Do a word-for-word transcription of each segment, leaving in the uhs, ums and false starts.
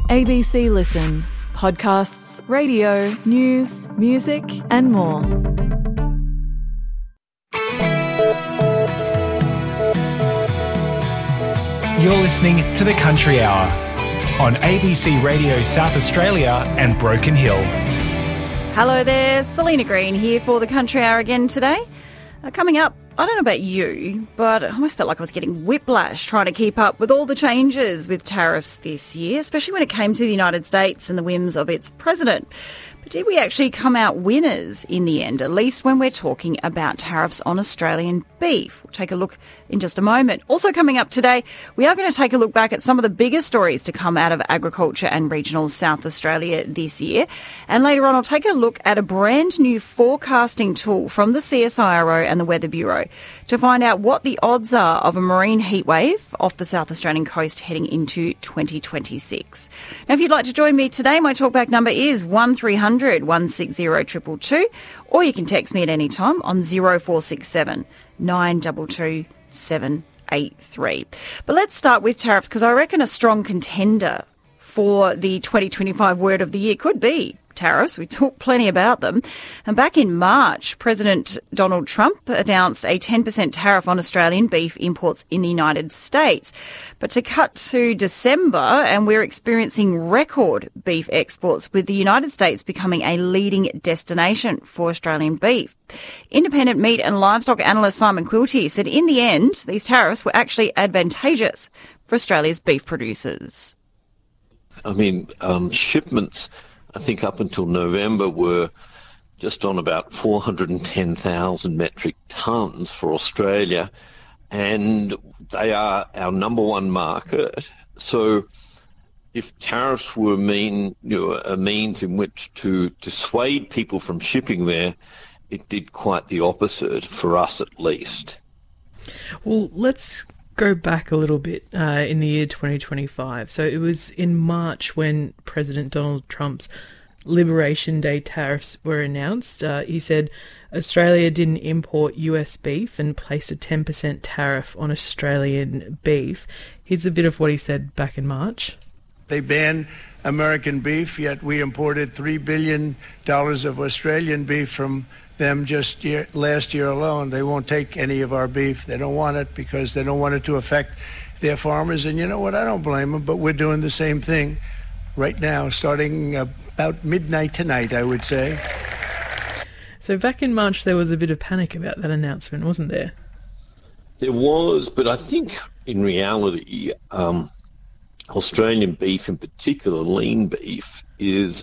A B C Listen. Podcasts, radio, news, music and more. You're listening to The Country Hour on A B C Radio South Australia and Broken Hill. Hello there, Selena Green here for The Country Hour again today. Uh, coming up, I don't know about you, but I almost felt like I was getting whiplash trying to keep up with all the changes with tariffs this year, especially when it came to the United States and the whims of its president. But did we actually come out winners in the end, at least when we're talking about tariffs on Australian beef? We'll take a look in just a moment. Also coming up today, we are going to take a look back at some of the biggest stories to come out of agriculture and regional South Australia this year. And later on, I'll take a look at a brand new forecasting tool from the C S I R O and the Weather Bureau to find out what the odds are of a marine heatwave off the South Australian coast heading into twenty twenty-six. Now, if you'd like to join me today, my talkback number is one three hundred, one six zero, two two two, or you can text me at any time on zero four six seven, nine two two, seven eight three. But let's start with tariffs, because I reckon a strong contender for the twenty twenty-five word of the year could be tariffs. We talked plenty about them. And back in March, President Donald Trump announced a ten percent tariff on Australian beef imports in the United States. But to cut to December, and we're experiencing record beef exports, with the United States becoming a leading destination for Australian beef. Independent meat and livestock analyst Simon Quilty said in the end, these tariffs were actually advantageous for Australia's beef producers. I mean, um, shipments, I think up until November, were just on about four hundred ten thousand metric tonnes for Australia, and they are our number one market. So if tariffs were mean, you know, a means in which to dissuade people from shipping there, it did quite the opposite, for us at least. Well, let's go back a little bit uh, in the year twenty twenty-five. So it was in March when President Donald Trump's Liberation Day tariffs were announced. Uh, he said Australia didn't import U S beef and placed a ten percent tariff on Australian beef. Here's a bit of what he said back in March. They banned American beef, yet we imported three billion dollars of Australian beef from them just year, last year alone. They won't take any of our beef. They don't want it because they don't want it to affect their farmers. And you know what? I don't blame them, but we're doing the same thing right now, starting about midnight tonight, I would say. So back in March, there was a bit of panic about that announcement, wasn't there? There was, but I think in reality, um, Australian beef, in particular lean beef, is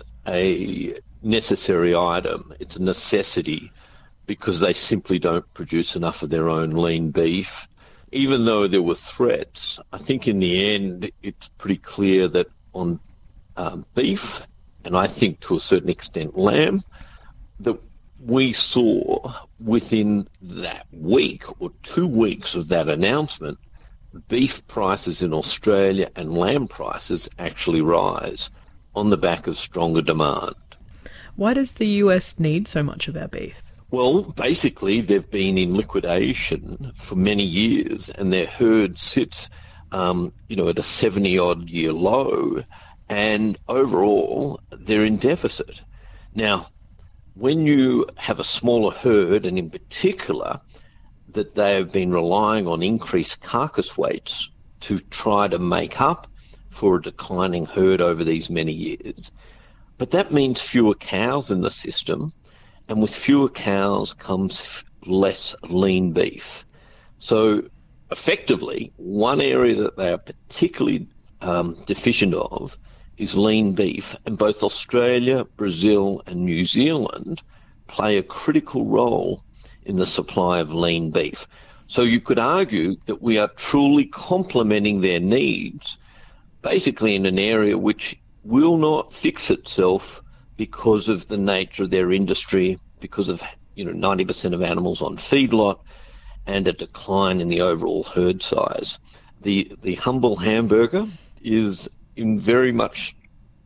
a necessary item. It's a necessity because they simply don't produce enough of their own lean beef. Even though there were threats, I think in the end it's pretty clear that on um, beef, and I think to a certain extent lamb, that we saw within that week or two weeks of that announcement, beef prices in Australia and lamb prices actually rise on the back of stronger demand. Why does the U S need so much of our beef? Well, basically, they've been in liquidation for many years, and their herd sits, um, you know, at a seventy-odd year low, and overall, they're in deficit. Now, when you have a smaller herd, and in particular, that they have been relying on increased carcass weights to try to make up for a declining herd over these many years. But that means fewer cows in the system, and with fewer cows comes f- less lean beef. So effectively, one area that they are particularly um, deficient of is lean beef, and both Australia, Brazil and New Zealand play a critical role in the supply of lean beef. So you could argue that we are truly complementing their needs, basically in an area which will not fix itself because of the nature of their industry, because of, you know, ninety percent of animals on feedlot and a decline in the overall herd size. The the humble hamburger is in very much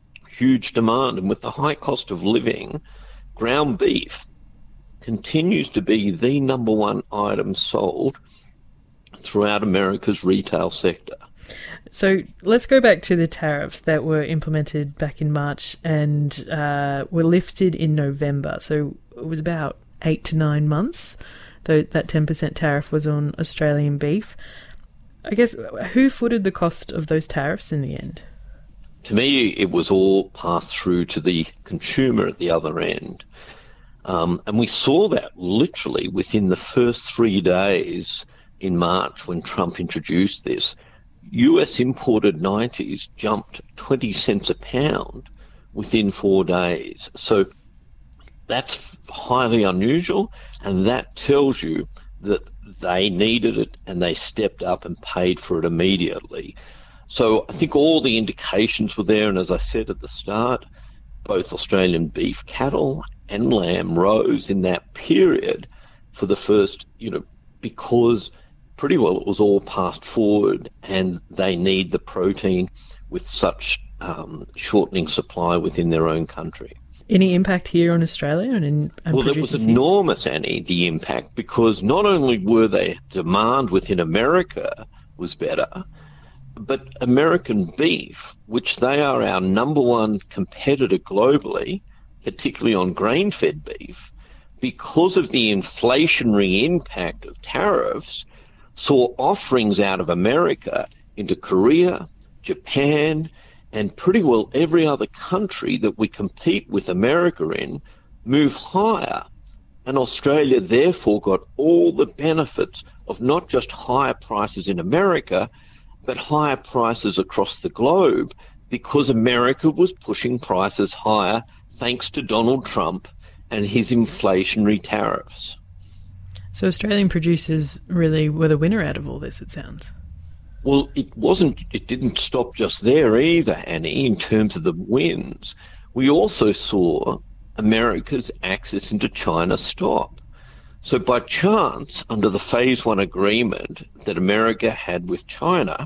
huge demand, and with the high cost of living, ground beef continues to be the number one item sold throughout America's retail sector. So let's go back to the tariffs that were implemented back in March and uh, were lifted in November. So it was about eight to nine months, though that ten percent tariff was on Australian beef. I guess, who footed the cost of those tariffs in the end? To me, it was all passed through to the consumer at the other end. Um, and we saw that literally within the first three days in March when Trump introduced this. U S imported nineties jumped twenty cents a pound within four days. So that's highly unusual, and that tells you that they needed it and they stepped up and paid for it immediately. So I think all the indications were there, and as I said at the start, both Australian beef cattle and lamb rose in that period for the first, you know, because pretty well it was all passed forward and they need the protein with such um, shortening supply within their own country. Any impact here on Australia? and, in, and Well, it was enormous, Annie, the impact, because not only were they demand within America was better, but American beef, which they are our number one competitor globally, particularly on grain-fed beef, because of the inflationary impact of tariffs, saw offerings out of America into Korea, Japan, and pretty well every other country that we compete with America in move higher. And Australia therefore got all the benefits of not just higher prices in America, but higher prices across the globe, because America was pushing prices higher thanks to Donald Trump and his inflationary tariffs. So Australian producers really were the winner out of all this, it sounds. Well, it wasn't, it didn't stop just there either, Annie, in terms of the wins. We also saw America's access into China stop. So by chance, under the Phase One agreement that America had with China,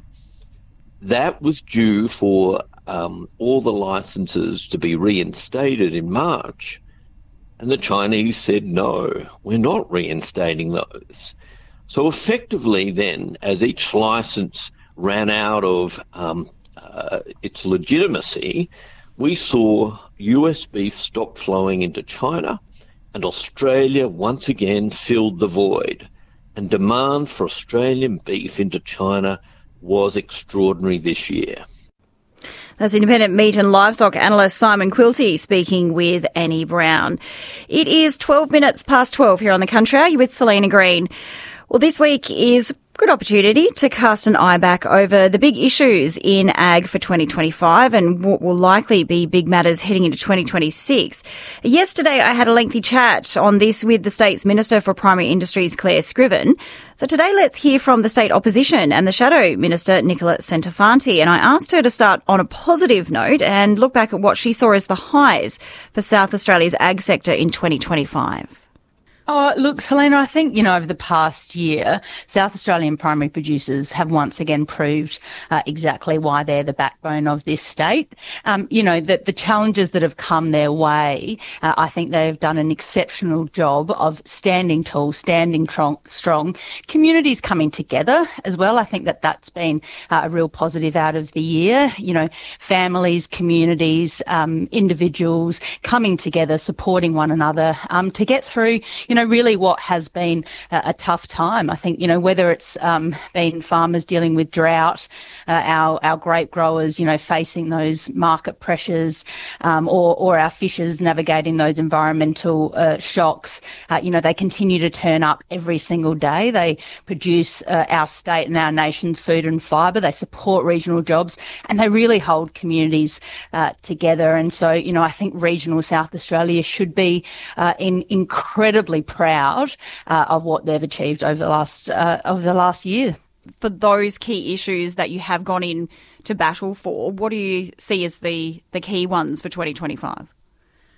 that was due for um, all the licenses to be reinstated in March. And the Chinese said, no, we're not reinstating those. So effectively then, as each license ran out of um, uh, its legitimacy, we saw U S beef stop flowing into China, and Australia once again filled the void. And demand for Australian beef into China was extraordinary this year. That's independent meat and livestock analyst Simon Quilty speaking with Annie Brown. It is twelve minutes past twelve here on The Country Hour. You're with Selena Green. Well, this week is a good opportunity to cast an eye back over the big issues in ag for twenty twenty-five and what will likely be big matters heading into twenty twenty-six. Yesterday, I had a lengthy chat on this with the state's Minister for Primary Industries, Claire Scriven. So today, let's hear from the state opposition and the Shadow Minister, Nicola Centofanti. And I asked her to start on a positive note and look back at what she saw as the highs for South Australia's ag sector in twenty twenty-five. Oh, look, Selena, I think, you know, over the past year, South Australian primary producers have once again proved uh, exactly why they're the backbone of this state. Um, you know, that the challenges that have come their way, uh, I think they've done an exceptional job of standing tall, standing strong, strong. Communities coming together as well. I think that that's been uh, a real positive out of the year. You know, families, communities, um, individuals coming together, supporting one another um, to get through, you know, really what has been a, a tough time. I think, you know, whether it's um, been farmers dealing with drought, uh, our our grape growers, you know, facing those market pressures, um, or, or our fishers navigating those environmental uh, shocks, uh, you know, they continue to turn up every single day. They produce uh, our state and our nation's food and fibre. They support regional jobs, and they really hold communities uh, together. And so, you know, I think regional South Australia should be uh, in incredibly proud uh, of what they've achieved over the last uh, over the last year. For those key issues that you have gone in to battle for, what do you see as the, the key ones for twenty twenty-five?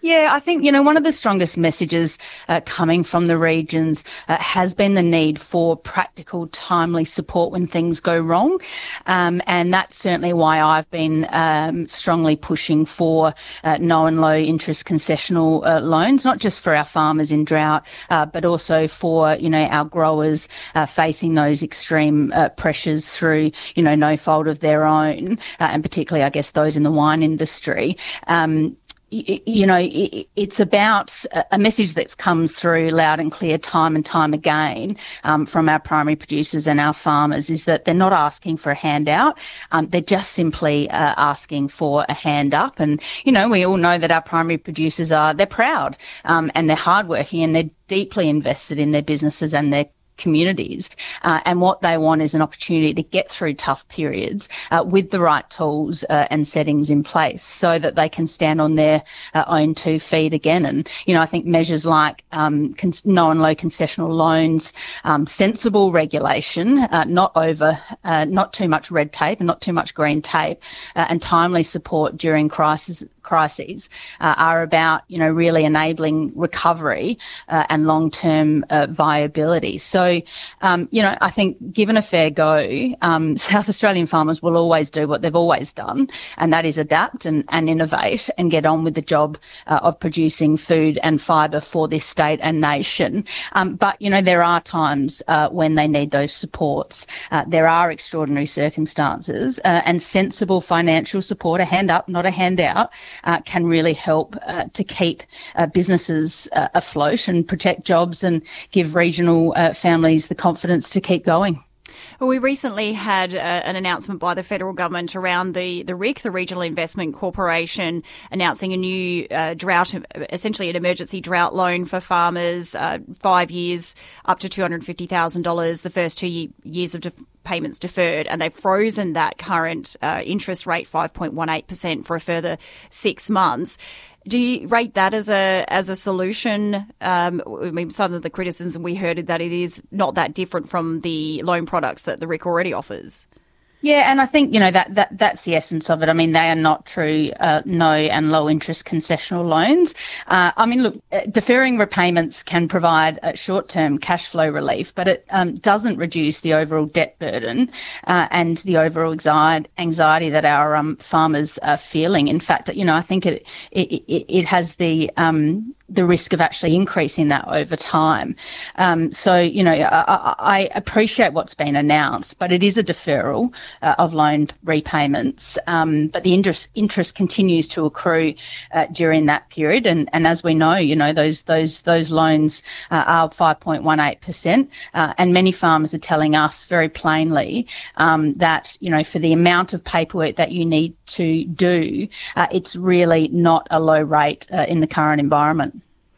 Yeah, I think, you know, one of the strongest messages uh, coming from the regions uh, has been the need for practical, timely support when things go wrong. Um, and that's certainly why I've been um, strongly pushing for uh, no and low interest concessional uh, loans, not just for our farmers in drought, uh, but also for, you know, our growers uh, facing those extreme uh, pressures through, you know, no fault of their own, uh, and particularly, I guess, those in the wine industry. Um, You know, it's about a message that comes through loud and clear time and time again um, from our primary producers and our farmers is that they're not asking for a handout. Um, they're just simply uh, asking for a hand up. And, you know, we all know that our primary producers are, they're proud um, and they're hardworking and they're deeply invested in their businesses and their communities, uh, and what they want is an opportunity to get through tough periods uh, with the right tools uh, and settings in place so that they can stand on their uh, own two feet again. And, you know, I think measures like um, con- no and low concessional loans, um, sensible regulation, uh, not over, uh, not too much red tape and not too much green tape, uh, and timely support during crisis crises uh, are about, you know, really enabling recovery uh, and long-term uh, viability. So, um, you know, I think given a fair go, um, South Australian farmers will always do what they've always done, and that is adapt and, and innovate and get on with the job uh, of producing food and fibre for this state and nation. Um, but, you know, there are times uh, when they need those supports. Uh, there are extraordinary circumstances uh, and sensible financial support, a hand up, not a handout, Uh, can really help uh, to keep uh, businesses uh, afloat and protect jobs and give regional uh, families the confidence to keep going. Well, we recently had uh, an announcement by the federal government around the, the R I C, the Regional Investment Corporation, announcing a new uh, drought, essentially an emergency drought loan for farmers, uh, five years, up to two hundred fifty thousand dollars, the first two ye- years of def- payments deferred, and they've frozen that current uh, interest rate, five point one eight percent, for a further six months. Do you rate that as a as a solution? Um, I mean, some of the criticism we heard is that it is not that different from the loan products that the R I C already offers. Yeah, and I think, you know, that, that that's the essence of it. I mean, they are not true uh, no and low interest concessional loans. Uh, I mean, look, deferring repayments can provide uh, short-term cash flow relief, but it um, doesn't reduce the overall debt burden uh, and the overall anxiety that our um, farmers are feeling. In fact, you know, I think it it, it, it has the um, the risk of actually increasing that over time. Um, so, you know, I, I appreciate what's been announced, but it is a deferral uh, of loan repayments. Um, but the interest interest continues to accrue uh, during that period. And, and as we know, you know, those those those loans uh, are five point one eight percent. Uh, and many farmers are telling us very plainly um, that, you know, for the amount of paperwork that you need to do, uh, it's really not a low rate uh, in the current environment.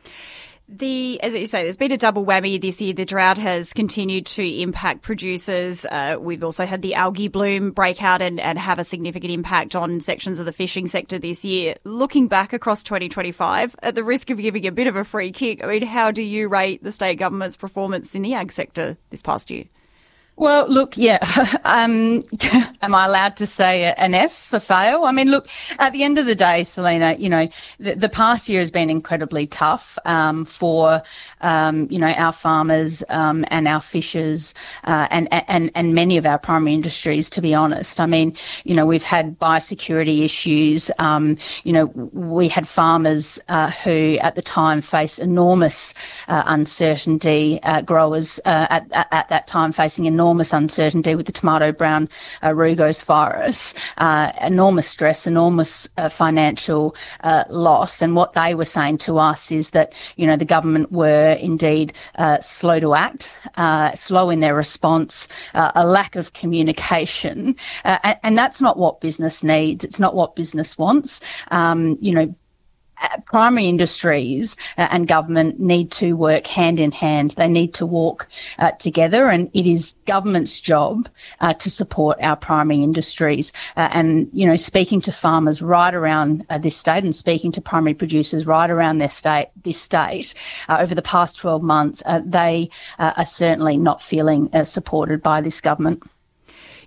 The, as you say, there's been a double whammy this year. The drought has continued to impact producers. Uh, we've also had the algae bloom break out and, and have a significant impact on sections of the fishing sector this year. Looking back across twenty twenty-five, at the risk of giving a bit of a free kick, I mean, how do you rate the state government's performance in the ag sector this past year? Well, look, yeah, um, am I allowed to say an F for fail? I mean, look, at the end of the day, Selena, you know, the, the past year has been incredibly tough um, for, um, you know, our farmers um, and our fishers uh, and, and, and many of our primary industries, to be honest. I mean, you know, we've had biosecurity issues. Um, you know, we had farmers uh, who at the time faced enormous uh, uncertainty, uh, growers uh, at, at, at that time facing enormous enormous uncertainty with the tomato brown uh, rugose virus, uh, enormous stress, enormous uh, financial uh, loss. And what they were saying to us is that, you know, the government were indeed uh, slow to act, uh, slow in their response, uh, a lack of communication. Uh, and, and that's not what business needs. It's not what business wants. Um, you know, primary industries uh, and government need to work hand in hand. They need to walk uh, together, and it is government's job uh, to support our primary industries. Uh, and, you know, speaking to farmers right around uh, this state and speaking to primary producers right around their state, this state, uh, over the past twelve months, uh, they uh, are certainly not feeling uh, supported by this government.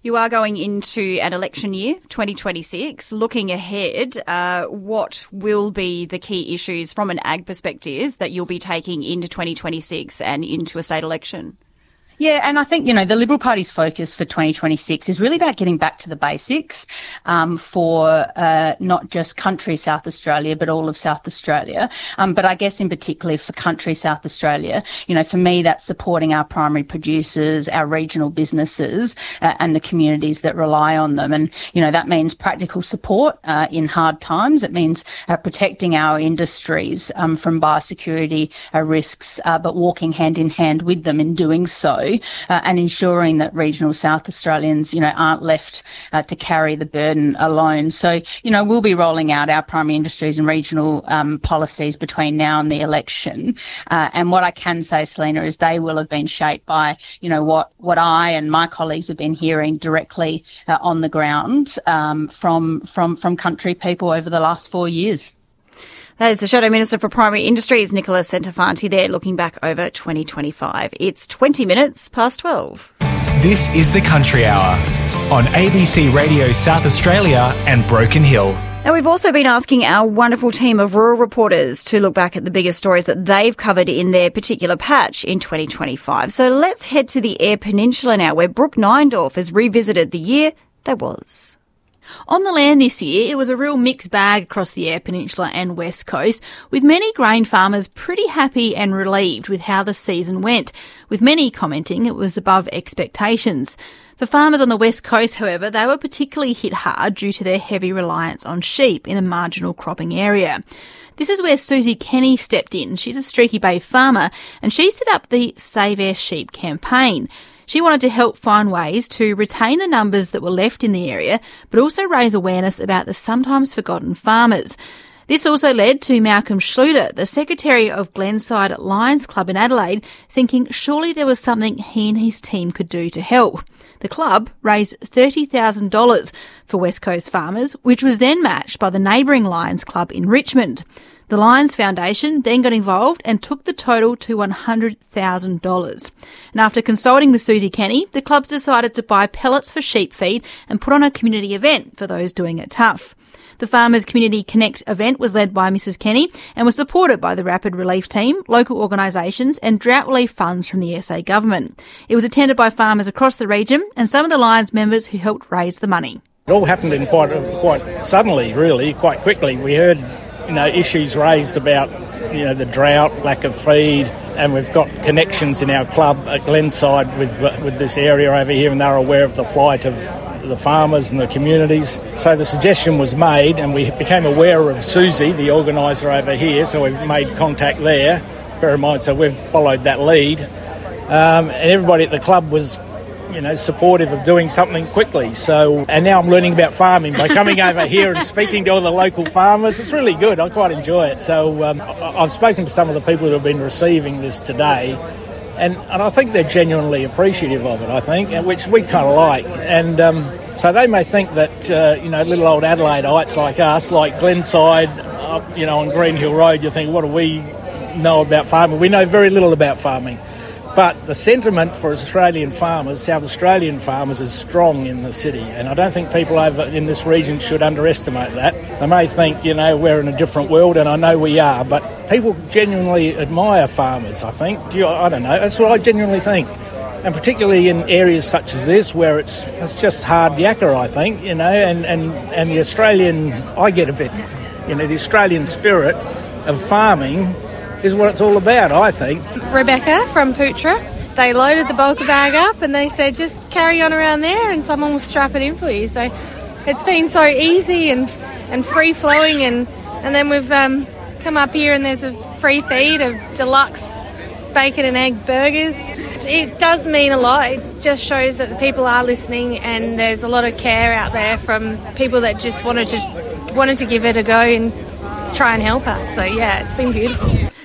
You are going into an election year, twenty twenty-six. Looking ahead, uh, what will be the key issues from an ag perspective that you'll be taking into twenty twenty-six and into a state election? Yeah, and I think, you know, the Liberal Party's focus for twenty twenty-six is really about getting back to the basics um, for uh, not just country South Australia, but all of South Australia. Um, but I guess in particular for country South Australia, you know, for me, that's supporting our primary producers, our regional businesses uh, and the communities that rely on them. And, you know, that means practical support uh, in hard times. It means uh, protecting our industries um, from biosecurity uh, risks, uh, but walking hand in hand with them in doing so. Uh, and ensuring that regional South Australians, you know, aren't left uh, to carry the burden alone. So, you know, we'll be rolling out our primary industries and regional um, policies between now and the election. Uh, and what I can say, Selena, is they will have been shaped by, you know, what, what I and my colleagues have been hearing directly uh, on the ground um, from, from, from country people over the last four years. That is the Shadow Minister for Primary Industries, Nicola Centofanti, there looking back over twenty twenty-five. It's twenty minutes past twelve. This is the Country Hour on A B C Radio South Australia and Broken Hill. Now, we've also been asking our wonderful team of rural reporters to look back at the biggest stories that they've covered in their particular patch in twenty twenty-five. So let's head to the Eyre Peninsula now, where Brooke Neindorf has revisited the year that was. On the land this year, it was a real mixed bag across the Eyre Peninsula and West Coast, with many grain farmers pretty happy and relieved with how the season went, with many commenting it was above expectations. For farmers on the West Coast, however, they were particularly hit hard due to their heavy reliance on sheep in a marginal cropping area. This is where Susie Kenny stepped in. She's a Streaky Bay farmer, and she set up the Save Eyre Sheep campaign. She wanted to help find ways to retain the numbers that were left in the area, but also raise awareness about the sometimes forgotten farmers. This also led to Malcolm Schluter, the Secretary of Glenside Lions Club in Adelaide, thinking surely there was something he and his team could do to help. The club raised thirty thousand dollars for West Coast farmers, which was then matched by the neighbouring Lions Club in Richmond. The Lions Foundation then got involved and took the total to one hundred thousand dollars. And after consulting with Susie Kenny, the clubs decided to buy pellets for sheep feed and put on a community event for those doing it tough. The Farmers Community Connect event was led by Missus Kenny and was supported by the Rapid Relief Team, local organisations and drought relief funds from the S A government. It was attended by farmers across the region and some of the Lions members who helped raise the money. It all happened in quite quite suddenly, really, quite quickly. We heard, you know, issues raised about, you know, the drought, lack of feed, and we've got connections in our club at Glenside with with this area over here, and they're aware of the plight of the farmers and the communities. So the suggestion was made, and we became aware of Susie, the organiser over here, so we've made contact there. Bear in mind, so we've followed that lead. Um, and everybody at the club was, you know, supportive of doing something quickly. So, and now I'm learning about farming by coming over here and speaking to all the local farmers. It's really good. I quite enjoy it. So um, I've spoken to some of the people who have been receiving this today, and, and I think they're genuinely appreciative of it, I think, which we kind of like. And um, so they may think that, uh, you know, little old Adelaideite like us, like Glenside, up, you know, on Green Hill Road, you think, what do we know about farming? We know very little about farming. But the sentiment for Australian farmers, South Australian farmers, is strong in the city. And I don't think people over in this region should underestimate that. They may think, you know, we're in a different world, and I know we are, but people genuinely admire farmers, I think. Do you, I don't know. That's what I genuinely think. And particularly in areas such as this, where it's it's just hard yakka, I think, you know, and, and, and the Australian, I get a bit, you know, the Australian spirit of farming is what it's all about, I think. Rebecca from Pootra. They loaded the bulk bag up and they said just carry on around there and someone will strap it in for you. So it's been so easy and and free flowing, and, and then we've um, come up here and there's a free feed of deluxe bacon and egg burgers. It does mean a lot. It just shows that the people are listening and there's a lot of care out there from people that just wanted to wanted to give it a go and try and help us. So yeah, it's been beautiful.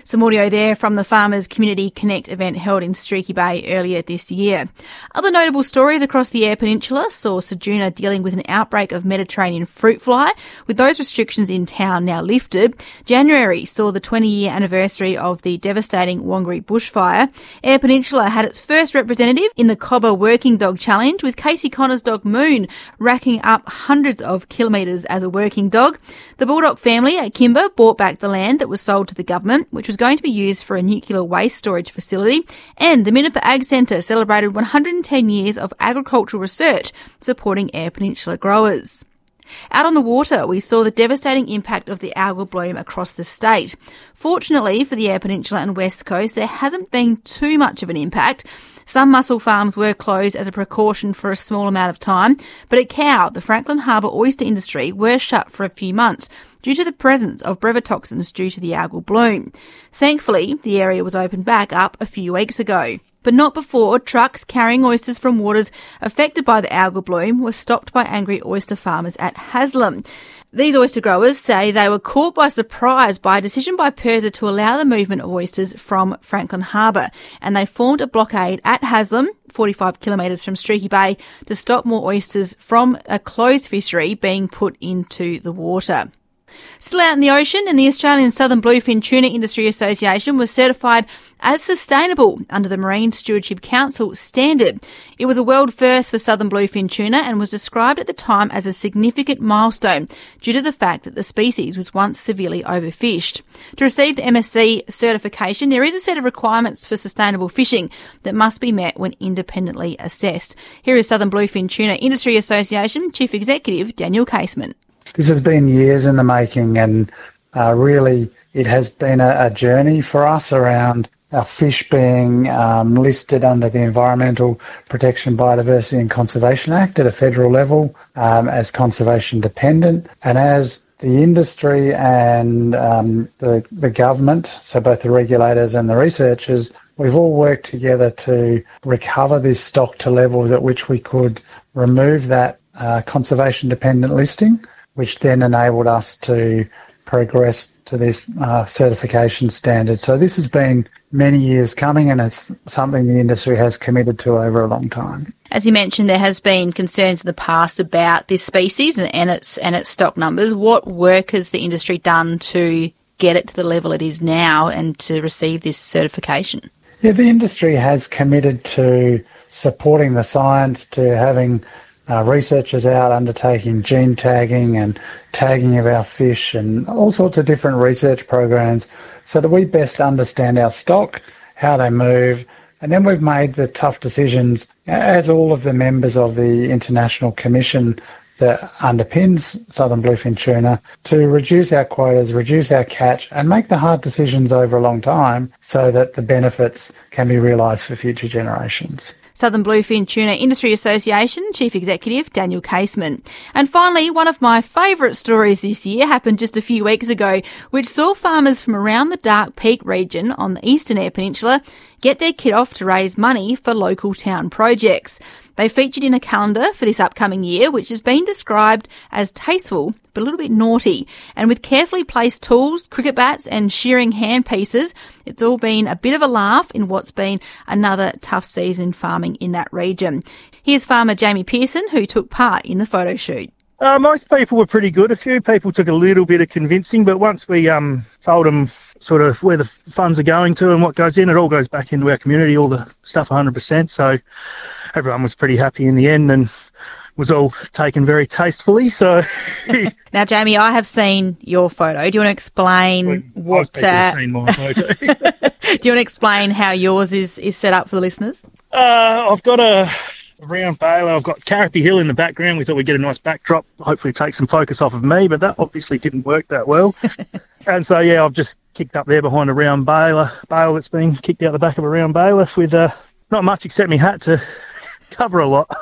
Some audio there from the Farmers Community Connect event held in Streaky Bay earlier this year. Other notable stories across the Eyre Peninsula saw Ceduna dealing with an outbreak of Mediterranean fruit fly, with those restrictions in town now lifted. January saw the twenty-year anniversary of the devastating Wangari bushfire. Eyre Peninsula had its first representative in the Cobber Working Dog Challenge, with Casey Connor's dog Moon racking up hundreds of kilometres as a working dog. The Bulldog family at Kimber bought back the land that was sold to the government, which was going to be used for a nuclear waste storage facility. And the Minnipa Ag Centre celebrated one hundred ten years of agricultural research supporting Eyre Peninsula growers. Out on the water, we saw the devastating impact of the algal bloom across the state. Fortunately for the Eyre Peninsula and West Coast, there hasn't been too much of an impact. Some mussel farms were closed as a precaution for a small amount of time, but at Cow, the Franklin Harbour oyster industry were shut for a few months due to the presence of brevetoxins due to the algal bloom. Thankfully, the area was opened back up a few weeks ago, but not before trucks carrying oysters from waters affected by the algal bloom were stopped by angry oyster farmers at Haslam. These oyster growers say they were caught by surprise by a decision by PIRSA to allow the movement of oysters from Franklin Harbour, and they formed a blockade at Haslam, forty-five kilometres from Streaky Bay, to stop more oysters from a closed fishery being put into the water. Still out in the ocean, and the Australian Southern Bluefin Tuna Industry Association was certified as sustainable under the Marine Stewardship Council standard. It was a world first for southern bluefin tuna and was described at the time as a significant milestone due to the fact that the species was once severely overfished. To receive the M S C certification, there is a set of requirements for sustainable fishing that must be met when independently assessed. Here is Southern Bluefin Tuna Industry Association Chief Executive Daniel Casement. This has been years in the making, and uh, really it has been a, a journey for us around our fish being um, listed under the Environmental Protection, Biodiversity and Conservation Act at a federal level um, as conservation dependent. And as the industry and um, the, the government, so both the regulators and the researchers, we've all worked together to recover this stock to levels at which we could remove that uh, conservation dependent listing, which then enabled us to progress to this uh, certification standard. So this has been many years coming, and it's something the industry has committed to over a long time. As you mentioned, there has been concerns in the past about this species and, and its and its stock numbers. What work has the industry done to get it to the level it is now and to receive this certification? Yeah, the industry has committed to supporting the science, to having Uh, researchers out undertaking gene tagging and tagging of our fish and all sorts of different research programs so that we best understand our stock, how they move, and then we've made the tough decisions, as all of the members of the International Commission that underpins southern bluefin tuna, to reduce our quotas, reduce our catch, and make the hard decisions over a long time so that the benefits can be realised for future generations. Southern Bluefin Tuna Industry Association Chief Executive Daniel Casement. And finally, one of my favourite stories this year happened just a few weeks ago, which saw farmers from around the Dark Peak region on the eastern Eyre Peninsula get their kit off to raise money for local town projects. They featured in a calendar for this upcoming year, which has been described as tasteful but a little bit naughty. And with carefully placed tools, cricket bats and shearing handpieces, it's all been a bit of a laugh in what's been another tough season farming in that region. Here's farmer Jamie Pearson, who took part in the photo shoot. Uh, most people were pretty good. A few people took a little bit of convincing, but once we um, told them sort of where the funds are going to and what goes in, it all goes back into our community, all the stuff one hundred percent. So everyone was pretty happy in the end and was all taken very tastefully. So now, Jamie, I have seen your photo. Do you want to explain well, what? Most people uh, have seen my photo. Do you want to explain how yours is, is set up for the listeners? Uh, I've got a round baler. I've got Carrippy Hill in the background. We thought we'd get a nice backdrop, hopefully take some focus off of me, but that obviously didn't work that well. And so, yeah, I've just kicked up there behind a round baler, bale that's been kicked out the back of a round baler with uh, not much except my hat to cover a lot.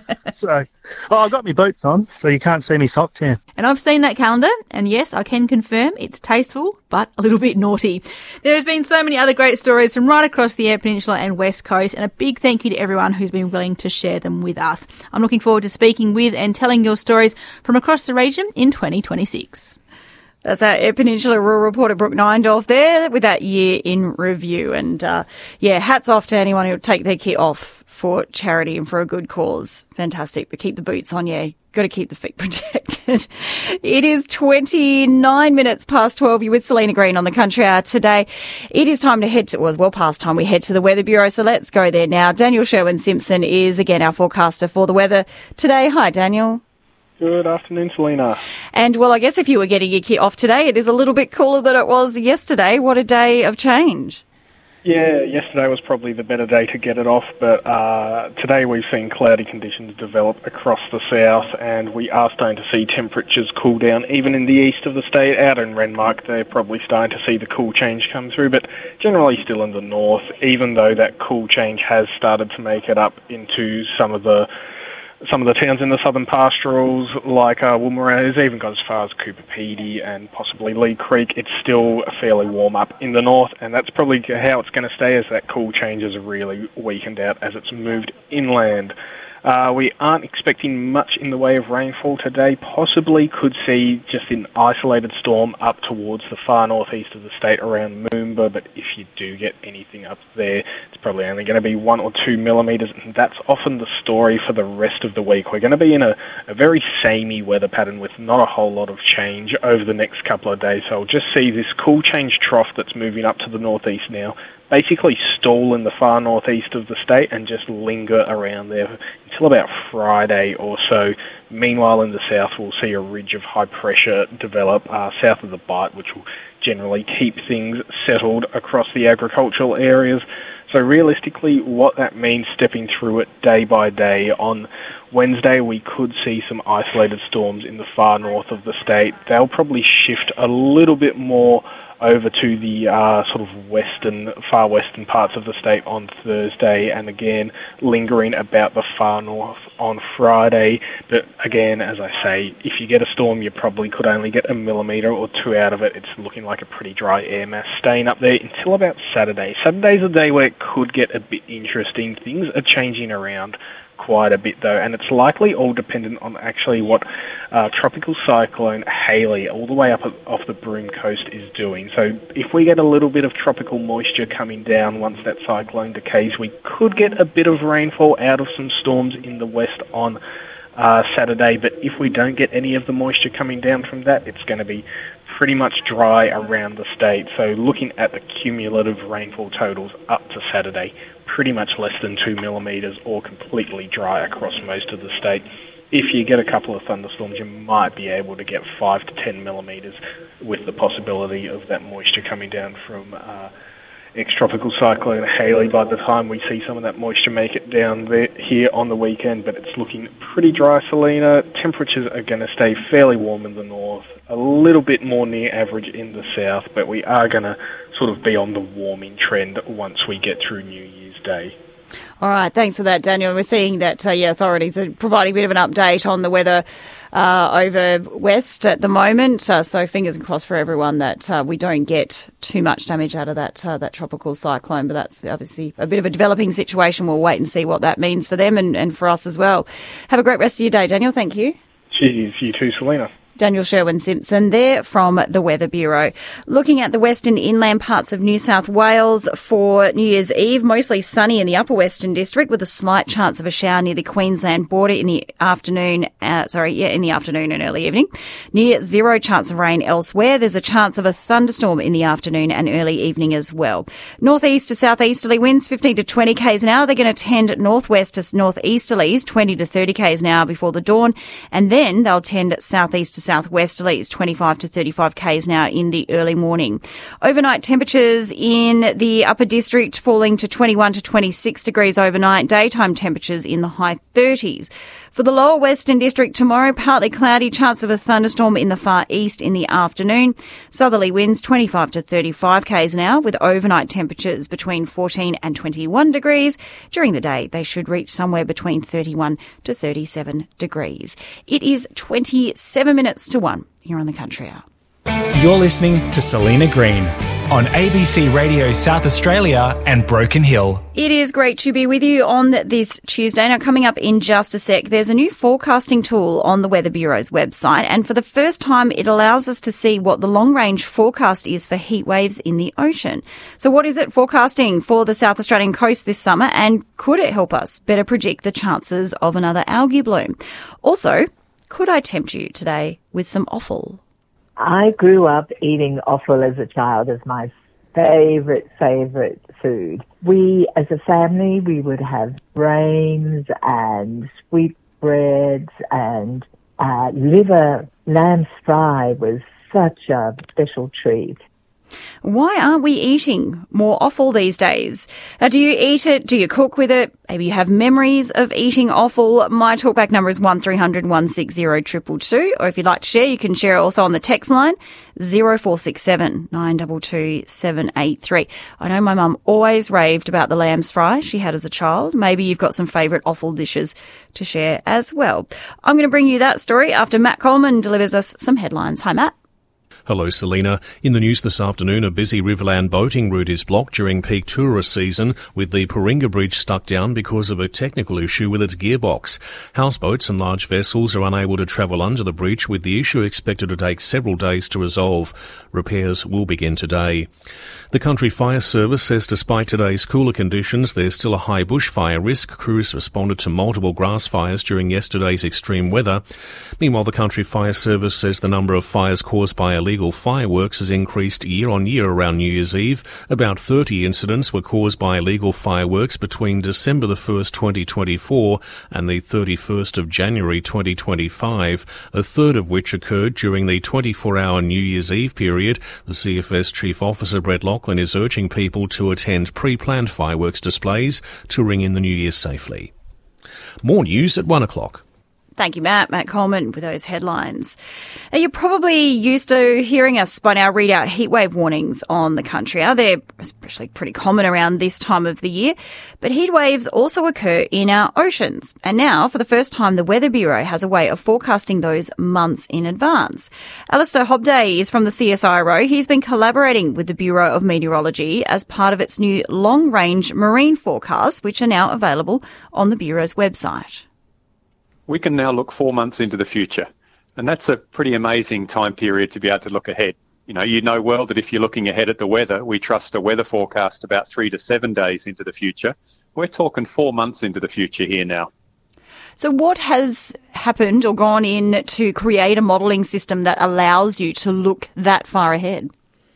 So, oh, I've got my boots on, so you can't see me sock tan. And I've seen that calendar, and yes, I can confirm it's tasteful, but a little bit naughty. There has been so many other great stories from right across the Eyre Peninsula and West Coast, and a big thank you to everyone who's been willing to share them with us. I'm looking forward to speaking with and telling your stories from across the region in twenty twenty-six. That's our Air Peninsula Rural reporter, Brooke Neindorf, there with that year in review. And, uh, yeah, hats off to anyone who would take their kit off for charity and for a good cause. Fantastic. But keep the boots on, yeah. Got to keep the feet protected. It is twenty-nine minutes past twelve. You're with Selena Green on the Country Hour today. It is time to head to, well, it's well past time we head to the Weather Bureau, so let's go there now. Daniel Sherwin-Simpson is again our forecaster for the weather today. Hi, Daniel. Good afternoon, Selena. And, well, I guess if you were getting your kit off today, it is a little bit cooler than it was yesterday. What a day of change. Yeah, yesterday was probably the better day to get it off, but uh, today we've seen cloudy conditions develop across the south, and we are starting to see temperatures cool down, even in the east of the state. Out in Renmark, they're probably starting to see the cool change come through, but generally still in the north, even though that cool change has started to make it up into some of the Some of the towns in the southern pastorals, like uh, Woomera, has even got as far as Cooper Pedy and possibly Lee Creek. It's still fairly warm up in the north, and that's probably how it's going to stay as that cool change has really weakened out as it's moved inland. Uh, we aren't expecting much in the way of rainfall today. Possibly could see just an isolated storm up towards the far northeast of the state around Moomba, but if you do get anything up there, it's probably only going to be one or two millimetres, and that's often the story for the rest of the week. We're going to be in a, a very samey weather pattern with not a whole lot of change over the next couple of days, so I'll just see this cool change trough that's moving up to the northeast now basically stall in the far northeast of the state and just linger around there until about Friday or so. Meanwhile, in the south, we'll see a ridge of high pressure develop uh, south of the Bight, which will generally keep things settled across the agricultural areas. So realistically, what that means stepping through it day by day, on Wednesday we could see some isolated storms in the far north of the state. They'll probably shift a little bit more over to the uh, sort of western, far western parts of the state on Thursday, and again lingering about the far north on Friday. But again, as I say, if you get a storm, you probably could only get a millimetre or two out of it. It's looking like a pretty dry air mass staying up there until about Saturday. Saturday's a day where it could get a bit interesting. Things are changing around quite a bit though, and it's likely all dependent on actually what uh, tropical cyclone Haley all the way up off the Broome coast is doing. So if we get a little bit of tropical moisture coming down once that cyclone decays, we could get a bit of rainfall out of some storms in the west on uh, Saturday, but if we don't get any of the moisture coming down from that, it's going to be pretty much dry around the state. So looking at the cumulative rainfall totals up to Saturday, pretty much less than two millimetres or completely dry across most of the state. If you get a couple of thunderstorms, you might be able to get five to ten millimetres with the possibility of that moisture coming down from uh, ex-tropical cyclone Haley by the time we see some of that moisture make it down there here on the weekend. But it's looking pretty dry, Selena. Temperatures are going to stay fairly warm in the north, a little bit more near average in the south, but we are going to sort of be on the warming trend once we get through New Year's Day. All right, thanks for that, Daniel. We're seeing that uh, yeah, authorities are providing a bit of an update on the weather uh, over west at the moment. Uh, so fingers crossed for everyone that uh, we don't get too much damage out of that uh, that tropical cyclone. But that's obviously a bit of a developing situation. We'll wait and see what that means for them and, and for us as well. Have a great rest of your day, Daniel. Thank you. Cheers, you too, Selena. Daniel Sherwin-Simpson there from the Weather Bureau. Looking at the western inland parts of New South Wales for New Year's Eve, mostly sunny in the upper western district with a slight chance of a shower near the Queensland border in the afternoon, uh, sorry, yeah, in the afternoon and early evening. Near zero chance of rain elsewhere. There's a chance of a thunderstorm in the afternoon and early evening as well. Northeast to southeasterly winds fifteen to twenty k's an hour. They're going to tend northwest to northeasterlies twenty to thirty k's an hour before the dawn, and then they'll tend southeast to southwesterlies twenty-five to thirty-five k's an hour in the early morning. Overnight temperatures in the upper district falling to twenty-one to twenty-six degrees overnight. Daytime temperatures in the high thirties. For the lower western district tomorrow, partly cloudy, chance of a thunderstorm in the far east in the afternoon. Southerly winds twenty-five to thirty-five k's an hour with overnight temperatures between fourteen and twenty-one degrees. During the day, they should reach somewhere between thirty-one to thirty-seven degrees. It is twenty-seven minutes to one here on the Country Hour. You're listening to Selena Green on A B C Radio South Australia and Broken Hill. It is great to be with you on this Tuesday. Now, coming up in just a sec, there's a new forecasting tool on the Weather Bureau's website, and for the first time, it allows us to see what the long-range forecast is for heat waves in the ocean. So what is it forecasting for the South Australian coast this summer, and could it help us better predict the chances of another algae bloom? Also, could I tempt you today with some offal? I grew up eating offal as a child as my favourite, favourite food. We, as a family, we would have brains and sweetbreads and uh, liver. Lamb fry was such a special treat. Why aren't we eating more offal these days? Now, do you eat it? Do you cook with it? Maybe you have memories of eating offal. My talkback number is one three hundred one six zero two two two, or if you'd like to share, you can share it also on the text line zero four six seven nine two two seven eight three. I know my mum always raved about the lamb's fry she had as a child. Maybe you've got some favourite offal dishes to share as well. I'm going to bring you that story after Matt Coleman delivers us some headlines. Hi, Matt. Hello, Selena. In the news this afternoon, a busy Riverland boating route is blocked during peak tourist season, with the Paringa Bridge stuck down because of a technical issue with its gearbox. Houseboats and large vessels are unable to travel under the bridge, with the issue expected to take several days to resolve. Repairs will begin today. The Country Fire Service says despite today's cooler conditions, there's still a high bushfire risk. Crews responded to multiple grass fires during yesterday's extreme weather. Meanwhile, the Country Fire Service says the number of fires caused by illegal fireworks has increased year on year around New Year's Eve. About thirty incidents were caused by illegal fireworks between December the first, twenty twenty-four and the thirty-first of January twenty twenty-five, a third of which occurred during the twenty-four hour New Year's Eve period. The C F S Chief Officer Brett Lachlan is urging people to attend pre-planned fireworks displays to ring in the New Year safely. More news at one o'clock. Thank you, Matt. Matt Coleman with those headlines. Now, you're probably used to hearing us by now read out heatwave warnings on the country. They're especially pretty common around this time of the year. But heat waves also occur in our oceans. And now, for the first time, the Weather Bureau has a way of forecasting those months in advance. Alistair Hobday is from the C S I R O. He's been collaborating with the Bureau of Meteorology as part of its new long-range marine forecasts, which are now available on the Bureau's website. We can now look four months into the future. And that's a pretty amazing time period to be able to look ahead. You know, you know well that if you're looking ahead at the weather, we trust a weather forecast about three to seven days into the future. We're talking four months into the future here now. So what has happened or gone in to create a modelling system that allows you to look that far ahead?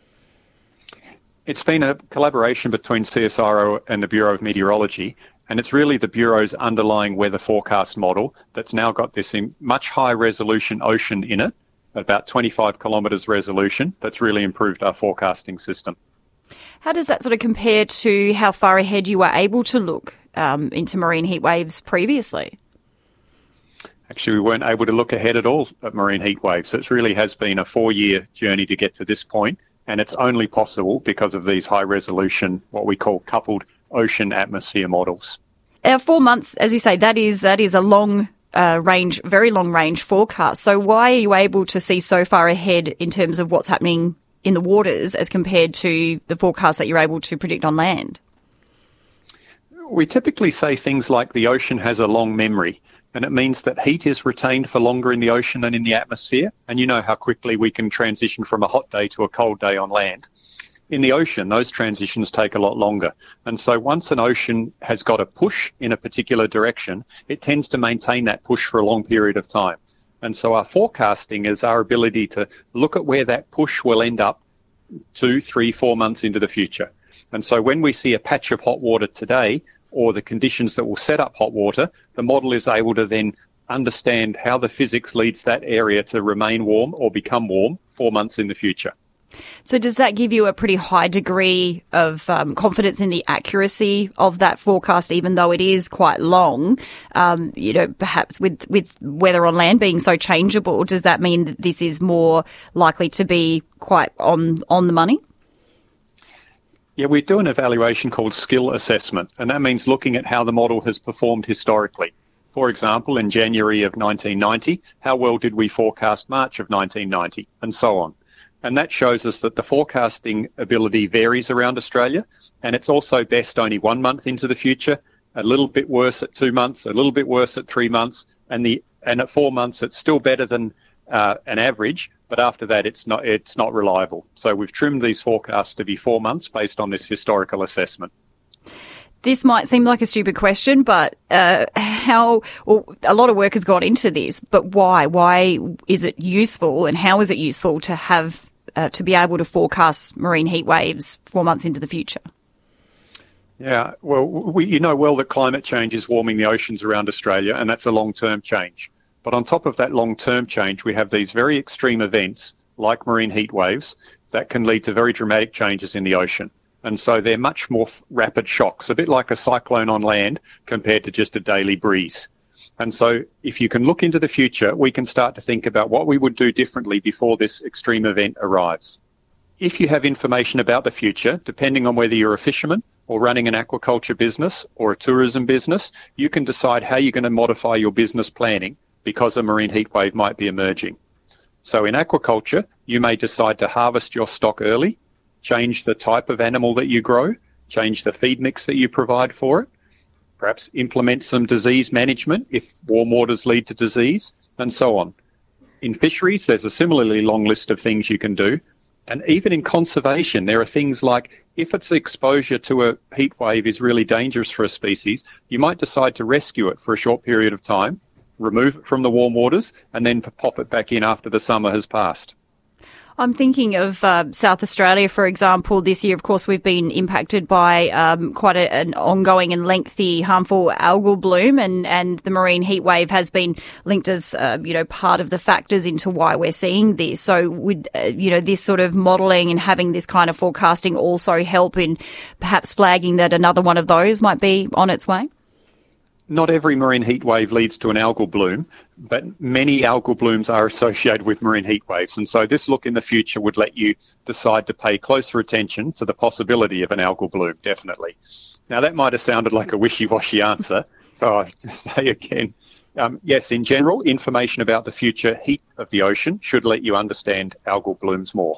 It's been a collaboration between C S I R O and the Bureau of Meteorology. And it's really the Bureau's underlying weather forecast model that's now got this much high resolution ocean in it, about twenty-five kilometres resolution, that's really improved our forecasting system. How does that sort of compare to how far ahead you were able to look um, into marine heat waves previously? Actually, we weren't able to look ahead at all at marine heat waves. So it really has been a four-year journey to get to this point, and it's only possible because of these high resolution, what we call coupled ocean atmosphere models. Our four months, as you say, that is that is a long uh, range, very long range forecast. So why are you able to see so far ahead in terms of what's happening in the waters as compared to the forecast that you're able to predict on land? We typically say things like the ocean has a long memory, and it means that heat is retained for longer in the ocean than in the atmosphere. And you know how quickly we can transition from a hot day to a cold day on land. In the ocean, those transitions take a lot longer. And so once an ocean has got a push in a particular direction, it tends to maintain that push for a long period of time. And so our forecasting is our ability to look at where that push will end up two, three, four months into the future. And so when we see a patch of hot water today, or the conditions that will set up hot water, the model is able to then understand how the physics leads that area to remain warm or become warm four months in the future. So does that give you a pretty high degree of um, confidence in the accuracy of that forecast, even though it is quite long? Um, you know, perhaps with, with weather on land being so changeable, does that mean that this is more likely to be quite on, on the money? Yeah, we do an evaluation called skill assessment, and that means looking at how the model has performed historically. For example, in January of nineteen ninety, how well did we forecast March of nineteen ninety, and so on. And that shows us that the forecasting ability varies around Australia, and it's also best only one month into the future, a little bit worse at two months, a little bit worse at three months, and the and at four months it's still better than uh, an average, but after that it's not it's not reliable. So we've trimmed these forecasts to be four months based on this historical assessment. This might seem like a stupid question, but uh, how, well, a lot of work has gone into this, but why? Why is it useful, and how is it useful to have, uh, to be able to forecast marine heat waves four months into the future? Yeah, well, we, you know well that climate change is warming the oceans around Australia, and that's a long-term change. But on top of that long-term change, we have these very extreme events, like marine heat waves, that can lead to very dramatic changes in the ocean. And so they're much more rapid shocks, a bit like a cyclone on land compared to just a daily breeze. And so if you can look into the future, we can start to think about what we would do differently before this extreme event arrives. If you have information about the future, depending on whether you're a fisherman or running an aquaculture business or a tourism business, you can decide how you're going to modify your business planning because a marine heat wave might be emerging. So in aquaculture, you may decide to harvest your stock early, change the type of animal that you grow, change the feed mix that you provide for it, perhaps implement some disease management if warm waters lead to disease, and so on. In fisheries, there's a similarly long list of things you can do. And even in conservation, there are things like if its exposure to a heat wave is really dangerous for a species, you might decide to rescue it for a short period of time, remove it from the warm waters, and then pop it back in after the summer has passed. I'm thinking of uh, South Australia, for example. This year, of course, we've been impacted by um, quite a, an ongoing and lengthy harmful algal bloom, and, and the marine heat wave has been linked as, uh, you know, part of the factors into why we're seeing this. So would, uh, you know, this sort of modelling and having this kind of forecasting also help in perhaps flagging that another one of those might be on its way? Not every marine heat wave leads to an algal bloom, but many algal blooms are associated with marine heat waves. And so this look in the future would let you decide to pay closer attention to the possibility of an algal bloom, definitely. Now, that might have sounded like a wishy-washy answer, so I'll just say again, um, yes, in general, information about the future heat of the ocean should let you understand algal blooms more.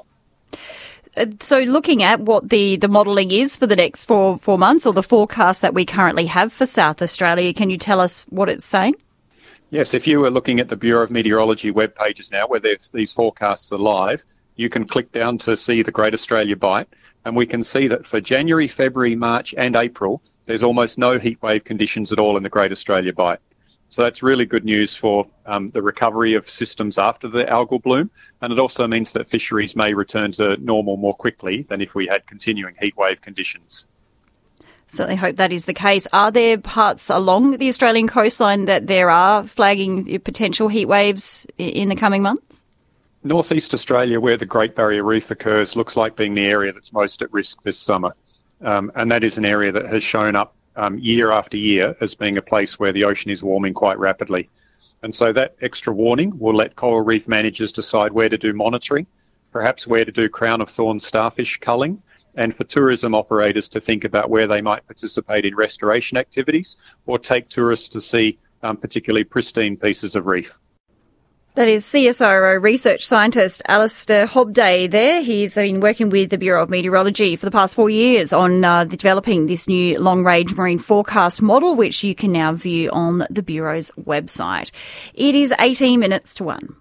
So looking at what the, the modelling is for the next four, four months or the forecast that we currently have for South Australia, can you tell us what it's saying? Yes, if you were looking at the Bureau of Meteorology web pages now where these forecasts are live, you can click down to see the Great Australia Bight, and we can see that for January, February, March and April, there's almost no heat wave conditions at all in the Great Australia Bight. So that's really good news for um, the recovery of systems after the algal bloom, and it also means that fisheries may return to normal more quickly than if we had continuing heat wave conditions. Certainly hope that is the case. Are there parts along the Australian coastline that there are flagging potential heat waves in the coming months? Northeast Australia, where the Great Barrier Reef occurs, looks like being the area that's most at risk this summer. Um, and that is an area that has shown up Um, year after year as being a place where the ocean is warming quite rapidly. And so that extra warning will let coral reef managers decide where to do monitoring, perhaps where to do crown of thorns starfish culling, and for tourism operators to think about where they might participate in restoration activities or take tourists to see um, particularly pristine pieces of reef. That is C S I R O research scientist Alistair Hobday there. He's been working with the Bureau of Meteorology for the past four years on uh, developing this new long-range marine forecast model, which you can now view on the Bureau's website. It is eighteen minutes to one.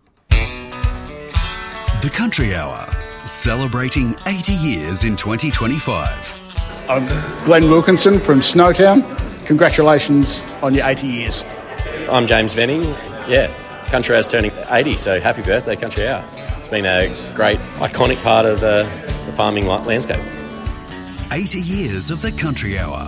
The Country Hour, celebrating eighty years in twenty twenty-five. I'm Glenn Wilkinson from Snowtown. Congratulations on your eighty years. I'm James Venning. Yeah. Country Hour's turning eighty, so happy birthday, Country Hour. It's been a great, iconic part of the, the farming landscape. eighty years of the Country Hour.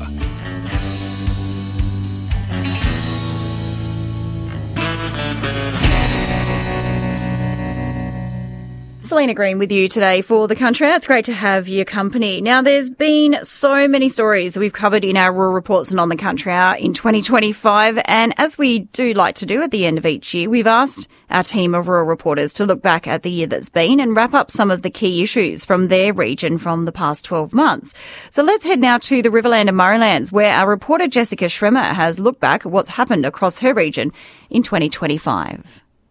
Selena Green with you today for The Country Hour. It's great to have your company. Now, there's been so many stories we've covered in our Rural Reports and on The Country Hour in twenty twenty-five. And as we do like to do at the end of each year, we've asked our team of rural reporters to look back at the year that's been and wrap up some of the key issues from their region from the past twelve months. So let's head now to the Riverland and Murraylands, where our reporter Jessica Schremer has looked back at what's happened across her region in twenty twenty-five.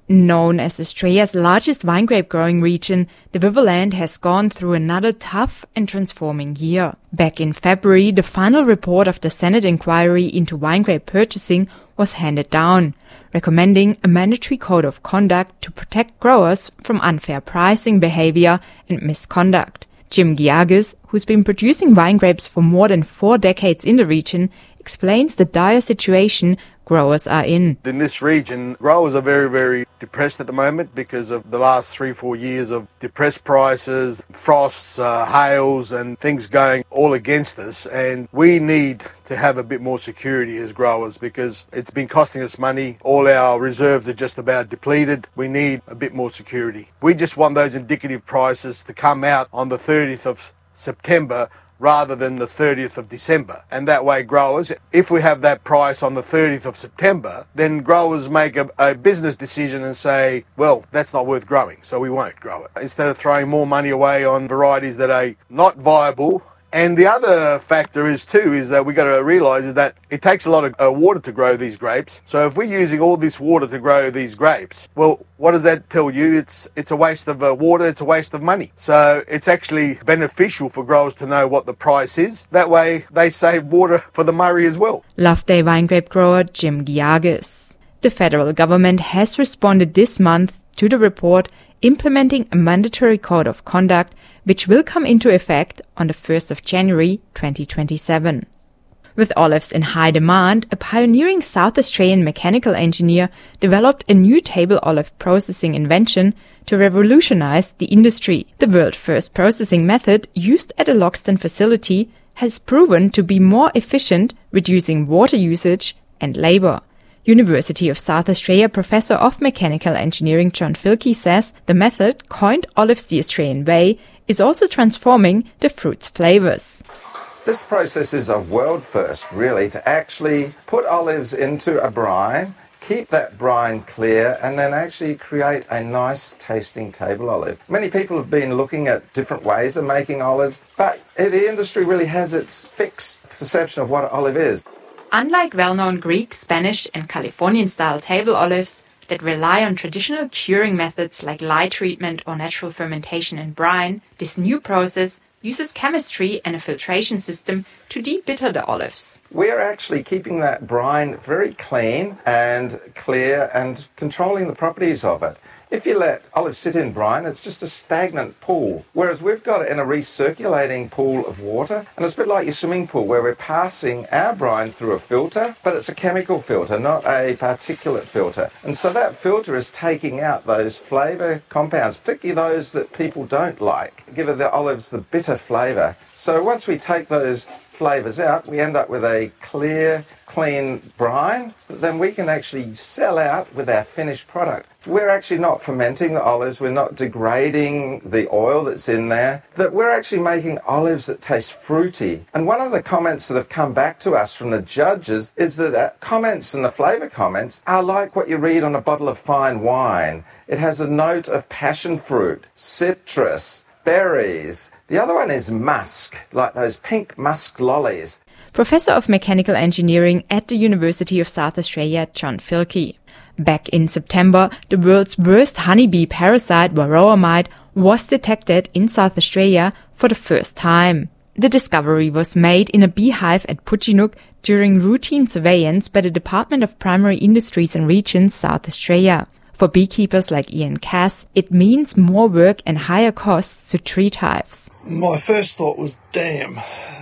Known as Australia's largest wine grape growing region, the Riverland has gone through another tough and transforming year. Back in February, the final report of the Senate inquiry into wine grape purchasing was handed down, recommending a mandatory code of conduct to protect growers from unfair pricing behavior and misconduct. Jim Giagis, who's been producing wine grapes for more than four decades in the region, explains the dire situation growers are in. In this region, growers are very, very depressed at the moment because of the last three, four years of depressed prices, frosts, uh, hails and things going all against us. And we need to have a bit more security as growers because it's been costing us money. All our reserves are just about depleted. We need a bit more security. We just want those indicative prices to come out on the thirtieth of September rather than the thirtieth of December. And that way growers, if we have that price on the thirtieth of September, then growers make a, a business decision and say, well, that's not worth growing, so we won't grow it. Instead of throwing more money away on varieties that are not viable. And the other factor is too, is that we got to realise is that it takes a lot of uh, water to grow these grapes. So if we're using all this water to grow these grapes, well, what does that tell you? It's it's a waste of uh, water, it's a waste of money. So it's actually beneficial for growers to know what the price is. That way they save water for the Murray as well. Loveday wine grape grower Jim Giagis. The federal government has responded this month to the report implementing a mandatory code of conduct which will come into effect on the first of January twenty twenty-seven. With olives in high demand, a pioneering South Australian mechanical engineer developed a new table olive processing invention to revolutionize the industry. The world's first processing method used at a Loxton facility has proven to be more efficient, reducing water usage and labor. University of South Australia Professor of Mechanical Engineering John Filkey says the method, coined Olives the Australian Way, is also transforming the fruit's flavours. This process is a world first, really, to actually put olives into a brine, keep that brine clear, and then actually create a nice tasting table olive. Many people have been looking at different ways of making olives, but the industry really has its fixed perception of what an olive is. Unlike well-known Greek, Spanish and Californian-style table olives that rely on traditional curing methods like light treatment or natural fermentation in brine, this new process uses chemistry and a filtration system to de-bitter the olives. We're actually keeping that brine very clean and clear and controlling the properties of it. If you let olives sit in brine, it's just a stagnant pool, whereas we've got it in a recirculating pool of water, and it's a bit like your swimming pool where we're passing our brine through a filter, but it's a chemical filter, not a particulate filter. And so that filter is taking out those flavour compounds, particularly those that people don't like, give the olives the bitter flavour. So once we take those flavours out, we end up with a clear, clean brine that then we can actually sell out with our finished product. We're actually not fermenting the olives, we're not degrading the oil that's in there, that we're actually making olives that taste fruity. And one of the comments that have come back to us from the judges is that our comments and the flavour comments are like what you read on a bottle of fine wine. It has a note of passion fruit, citrus, berries. The other one is musk, like those pink musk lollies. Professor of Mechanical Engineering at the University of South Australia, John Filkey. Back in September, the world's worst honeybee parasite, Varroa mite, was detected in South Australia for the first time. The discovery was made in a beehive at Pudginook during routine surveillance by the Department of Primary Industries and Regions, South Australia. For beekeepers like Ian Cass, it means more work and higher costs to treat hives. My first thought was, damn,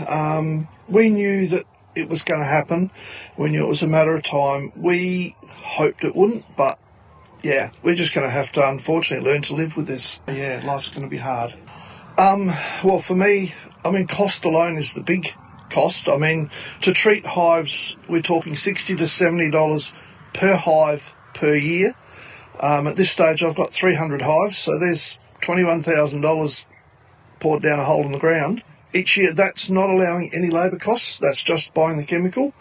um, we knew that it was going to happen. We knew it was a matter of time. We hoped it wouldn't, but yeah, we're just going to have to unfortunately learn to live with this. Yeah, life's going to be hard. Um, well, for me, I mean, cost alone is the big cost. I mean, to treat hives, we're talking sixty to seventy dollars per hive per year. Um, at this stage, I've got three hundred hives, so there's twenty-one thousand dollars poured down a hole in the ground each year. That's not allowing any labour costs. That's just buying the chemical.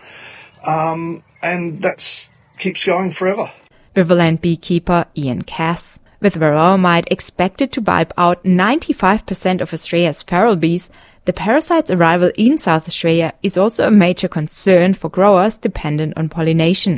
Um, and that keeps going forever. Riverland beekeeper Ian Cass. With Varroa mite expected to wipe out ninety-five percent of Australia's feral bees, the parasite's arrival in South Australia is also a major concern for growers dependent on pollination.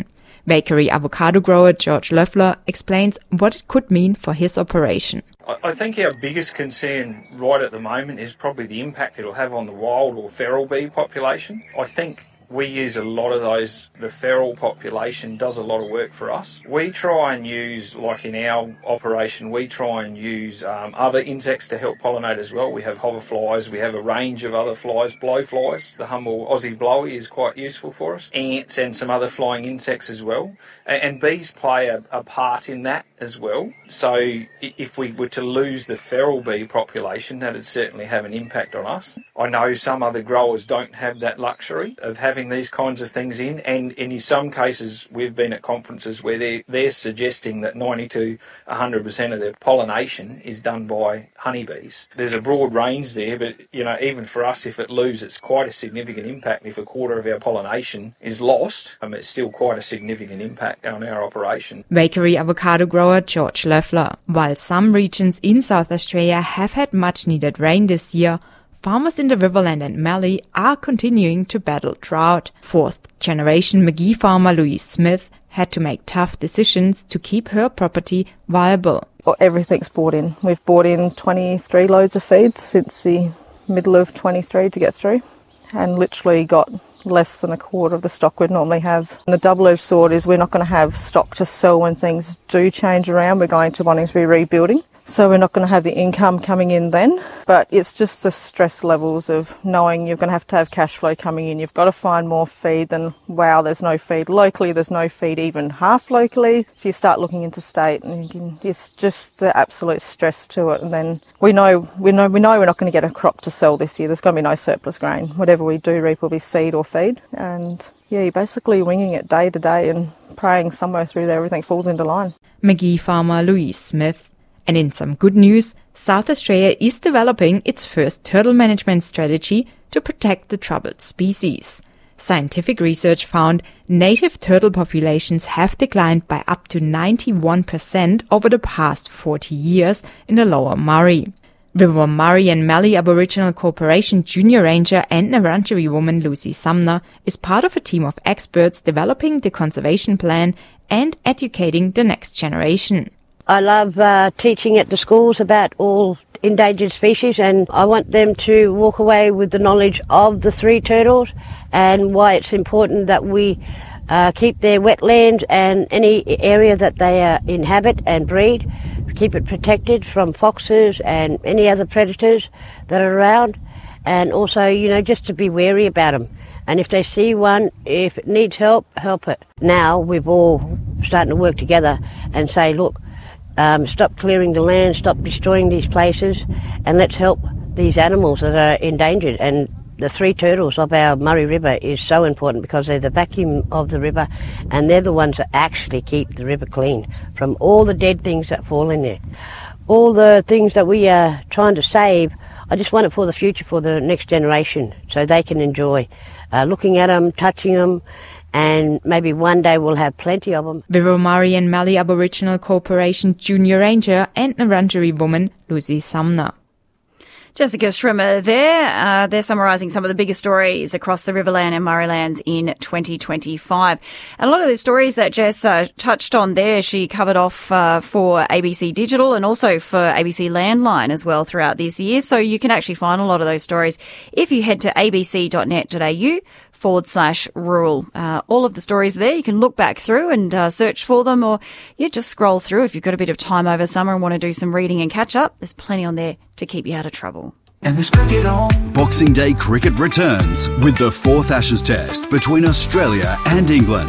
Bakery avocado grower George Loeffler explains what it could mean for his operation. I think our biggest concern right at the moment is probably the impact it'll have on the wild or feral bee population. I think we use a lot of those, the feral population does a lot of work for us. We try and use, like in our operation, we try and use um, other insects to help pollinate as well. We have hoverflies, we have a range of other flies, blowflies. The humble Aussie blowy is quite useful for us. Ants and some other flying insects as well. And, and bees play a, a part in that as well. So if we were to lose the feral bee population, that would certainly have an impact on us. I know some other growers don't have that luxury of having these kinds of things in, and, and in some cases we've been at conferences where they're, they're suggesting that ninety to one hundred percent of their pollination is done by honeybees. There's a broad range there, but you know, even for us, if it loses, it's quite a significant impact. If a quarter of our pollination is lost, I mean, it's still quite a significant impact on our operation. Bakery avocado grower George Loeffler. While some regions in South Australia have had much needed rain this year, farmers in the Riverland and Mallee are continuing to battle drought. Fourth-generation Magee farmer Louise Smith had to make tough decisions to keep her property viable. Well, everything's bought in. We've bought in twenty-three loads of feed since the middle of twenty-three to get through, and literally got less than a quarter of the stock we'd normally have. And the double-edged sword is we're not going to have stock to sell when things do change around. We're going to wanting to be rebuilding. So we're not going to have the income coming in then. But it's just the stress levels of knowing you're going to have to have cash flow coming in. You've got to find more feed than, wow, there's no feed locally. There's no feed even half locally. So you start looking into state and you can, it's just the absolute stress to it. And then we know, we know, we know we're not going to get a crop to sell this year. There's going to be no surplus grain. Whatever we do reap will be seed or feed. And yeah, you're basically winging it day to day and praying somewhere through there everything falls into line. Magee farmer Louise Smith. And in some good news, South Australia is developing its first turtle management strategy to protect the troubled species. Scientific research found native turtle populations have declined by up to ninety-one percent over the past forty years in the Lower Murray. River Murray and Mallee Aboriginal Corporation junior ranger and Narrandjeri woman Lucy Sumner is part of a team of experts developing the conservation plan and educating the next generation. I love uh, teaching at the schools about all endangered species, and I want them to walk away with the knowledge of the three turtles and why it's important that we uh, keep their wetlands and any area that they uh, inhabit and breed, keep it protected from foxes and any other predators that are around, and also, you know, just to be wary about them. And if they see one, if it needs help, help it. Now we've all starting to work together and say, look, Um, stop clearing the land, stop destroying these places, and let's help these animals that are endangered. And the three turtles of our Murray River is so important because they're the vacuum of the river, and they're the ones that actually keep the river clean from all the dead things that fall in there. All the things that we are trying to save, I just want it for the future, for the next generation, so they can enjoy uh, looking at them, touching them, and maybe one day we'll have plenty of them. River Murray and Mallee Aboriginal Corporation junior ranger and Narrandjeri woman Lucy Sumner. Jessica Schrimmer there. Uh, they're summarising some of the biggest stories across the Riverland and Murraylands in twenty twenty-five. And a lot of the stories that Jess uh, touched on there, she covered off uh, for A B C Digital and also for A B C Landline as well throughout this year. So you can actually find a lot of those stories if you head to abc.net.au forward slash rural. Uh, all of the stories there, you can look back through and uh, search for them, or yeah, just scroll through if you've got a bit of time over summer and want to do some reading and catch up. There's plenty on there to keep you out of trouble. And there's cricket on. Boxing Day cricket returns with the fourth Ashes Test between Australia and England.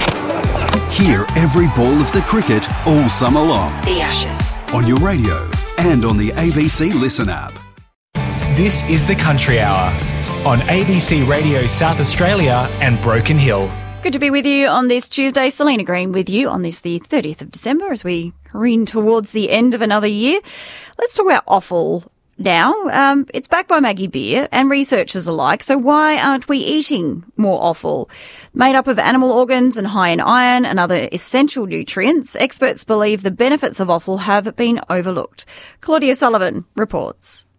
Hear every ball of the cricket all summer long. The Ashes. On your radio and on the A B C Listen app. This is the Country Hour on A B C Radio South Australia and Broken Hill. Good to be with you on this Tuesday. Selena Green with you on this, the thirtieth of December, as we careen towards the end of another year. Let's talk about offal now. Um, it's backed by Maggie Beer and researchers alike, so why aren't we eating more offal? Made up of animal organs and high in iron and other essential nutrients, experts believe the benefits of offal have been overlooked. Claudia Sullivan reports.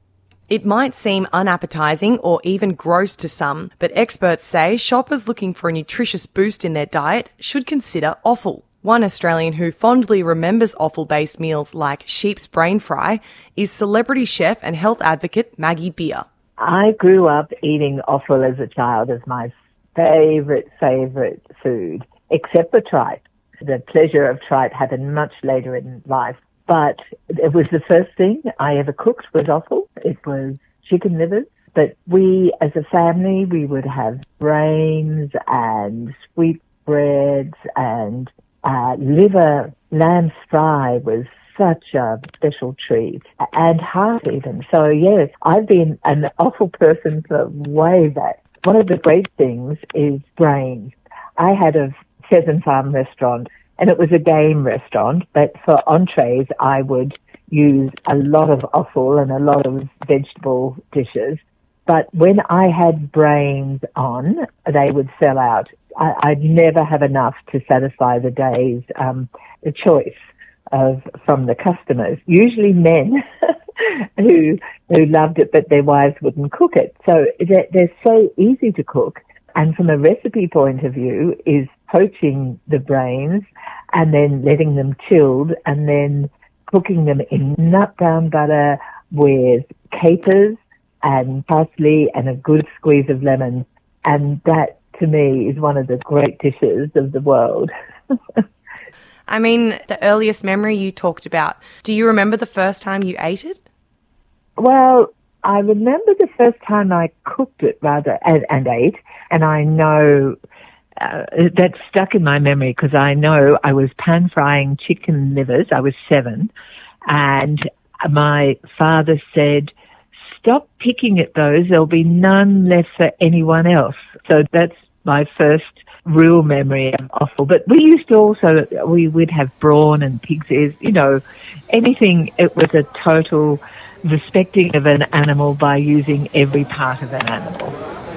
It might seem unappetising or even gross to some, but experts say shoppers looking for a nutritious boost in their diet should consider offal. One Australian who fondly remembers offal-based meals like sheep's brain fry is celebrity chef and health advocate Maggie Beer. I grew up eating offal as a child as my favourite, favourite food, except for tripe. The pleasure of tripe happened much later in life. But it was the first thing I ever cooked was offal. It was chicken livers. But we, as a family, we would have brains and sweetbreads and uh, liver. Lamb fry was such a special treat. And heart even. So, yes, I've been an offal person for way back. One of the great things is brains. I had a Pheasant Farm restaurant, and it was a game restaurant, but for entrees, I would use a lot of offal and a lot of vegetable dishes. But when I had brains on, they would sell out. I, I'd never have enough to satisfy the day's um, the choice of from the customers. Usually men who who loved it, but their wives wouldn't cook it. So they're, they're so easy to cook. And from a recipe point of view, is poaching the brains and then letting them chilled and then cooking them in nut brown butter with capers and parsley and a good squeeze of lemon. And that, to me, is one of the great dishes of the world. I mean, the earliest memory you talked about, do you remember the first time you ate it? Well, I remember the first time I cooked it, rather, and, and ate, and I know uh, that stuck in my memory because I know I was pan-frying chicken livers. I was seven, and my father said, "Stop picking at those. There'll be none left for anyone else." So that's my first real memory of offal. But we used to also, we would have brawn and pig's ears, you know, anything. It was a total respecting of an animal by using every part of an animal.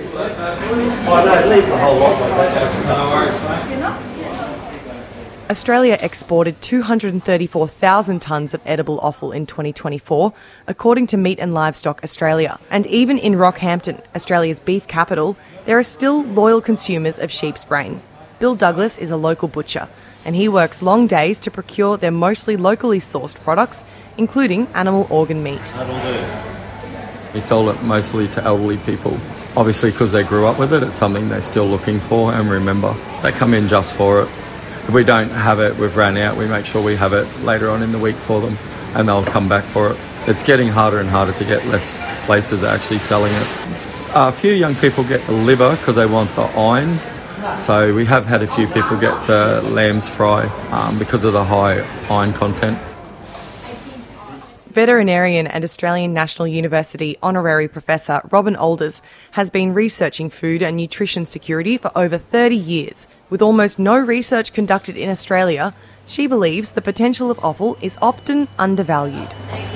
Australia exported two hundred thirty-four thousand tonnes of edible offal in twenty twenty-four, according to Meat and Livestock Australia. And even in Rockhampton, Australia's beef capital, there are still loyal consumers of sheep's brain. Bill Douglas is a local butcher, and he works long days to procure their mostly locally sourced products, including animal organ meat. We sold it mostly to elderly people. Obviously, because they grew up with it, it's something they're still looking for and remember. They come in just for it. If we don't have it, we've ran out, we make sure we have it later on in the week for them, and they'll come back for it. It's getting harder and harder to get less places actually selling it. A few young people get the liver because they want the iron. So we have had a few people get the lamb's fry um, because of the high iron content. Veterinarian and Australian National University honorary professor Robin Alders has been researching food and nutrition security for over thirty years. With almost no research conducted in Australia, she believes the potential of offal is often undervalued.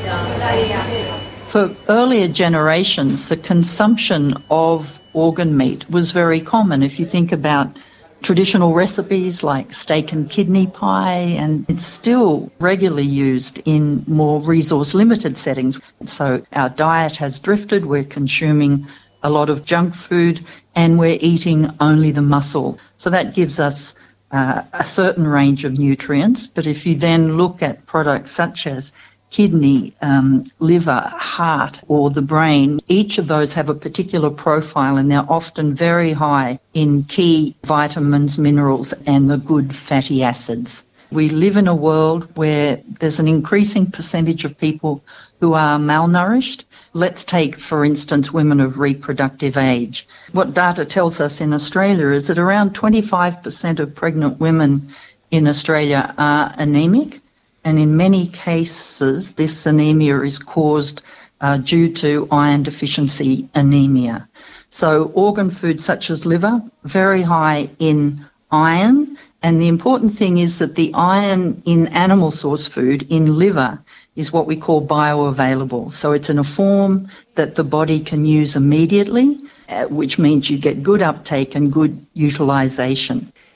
For earlier generations, the consumption of organ meat was very common. If you think about traditional recipes like steak and kidney pie, and it's still regularly used in more resource-limited settings. So our diet has drifted, we're consuming a lot of junk food, and we're eating only the muscle. So that gives us uh, a certain range of nutrients. But if you then look at products such as kidney, um, liver, heart, or the brain, each of those have a particular profile, and they're often very high in key vitamins, minerals, and the good fatty acids. We live in a world where there's an increasing percentage of people who are malnourished. Let's take, for instance, women of reproductive age. What data tells us in Australia is that around twenty-five percent of pregnant women in Australia are anemic. And in many cases, this anemia is caused uh, due to iron deficiency anemia. So organ foods such as liver, very high in iron. And the important thing is that the iron in animal source food, in liver, is what we call bioavailable. So it's in a form that the body can use immediately, uh, which means you get good uptake and good utilisation.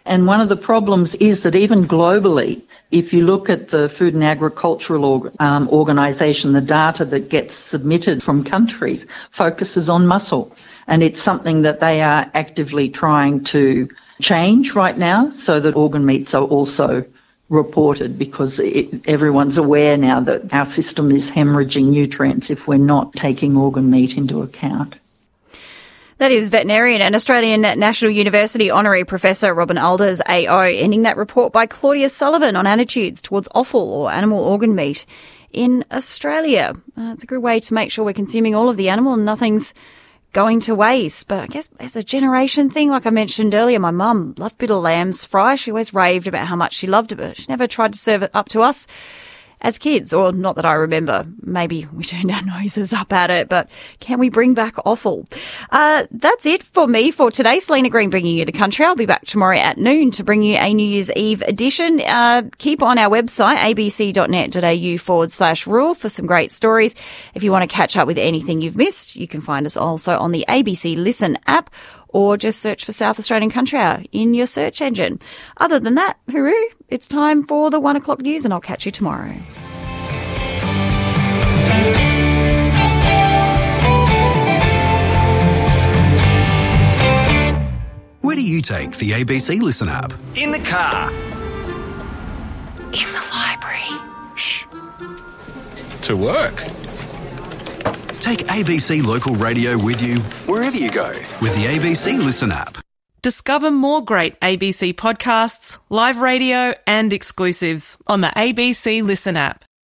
And one of the problems is that even globally, if you look at the Food and Agricultural Org- um, Organisation, the data that gets submitted from countries focuses on mussel. And it's something that they are actively trying to change right now so that organ meats are also reported, because it, everyone's aware now that our system is hemorrhaging nutrients if we're not taking organ meat into account. That is veterinarian and Australian National University Honorary Professor Robin Alders, A O, ending that report by Claudia Sullivan on attitudes towards offal or animal organ meat in Australia. Uh, it's a good way to make sure we're consuming all of the animal and nothing's going to waste. But I guess as a generation thing, like I mentioned earlier, my mum loved bit of lamb's fry. She always raved about how much she loved it, but she never tried to serve it up to us as kids, or not that I remember. Maybe we turned our noses up at it, but can we bring back offal? Uh, that's it for me for today. Selena Green bringing you the country. I'll be back tomorrow at noon to bring you a New Year's Eve edition. Uh, keep on our website, abc.net.au forward slash rural for some great stories. If you want to catch up with anything you've missed, you can find us also on the A B C Listen app, or just search for South Australian Country Hour in your search engine. Other than that, hooroo, it's time for the one o'clock news, and I'll catch you tomorrow. Where do you take the A B C Listen app? In the car. In the library. Shh. To work. Take A B C Local Radio with you wherever you go with the A B C Listen app. Discover more great A B C podcasts, live radio and exclusives on the A B C Listen app.